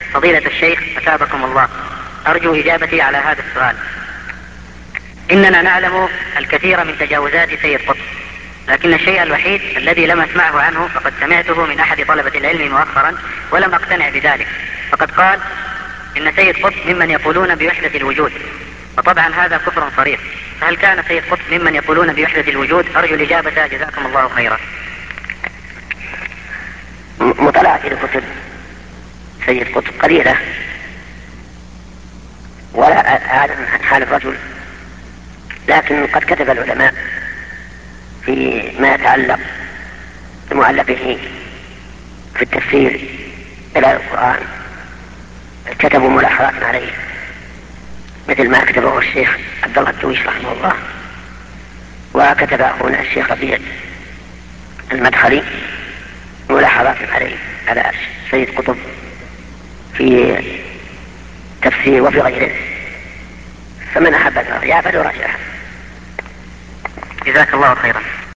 فضيلة الشيخ أثابكم الله، أرجو إجابتي على هذا السؤال. إننا نعلم الكثير من تجاوزات سيد قطب، لكن الشيء الوحيد الذي لم أسمعه عنه فقد سمعته من أحد طلبة العلم مؤخرا ولم أقتنع بذلك، فقد قال إن سيد قطب ممن يقولون بوحدة الوجود، وطبعا هذا كفر صريح، فهل كان سيد قطب ممن يقولون بوحدة الوجود؟ أرجو الإجابة جزاكم الله خيرا. مطالعتي لكتب سيد قطب قليلة، ولا أعلم عن حال الرجل، لكن قد كتب العلماء في ما يتعلق بمؤلفه في التفسير إلى القرآن، كتبوا ملاحظات عليه، مثل ما كتبه الشيخ عبد الله الدويش رحمه الله، وكتب أخونا الشيخ ربيع المدخلي ملاحظات عليه على سيد قطب في تفسير وفي غيره، فمن أحب الرجاء فليراجعه. جزاك الله خيرا.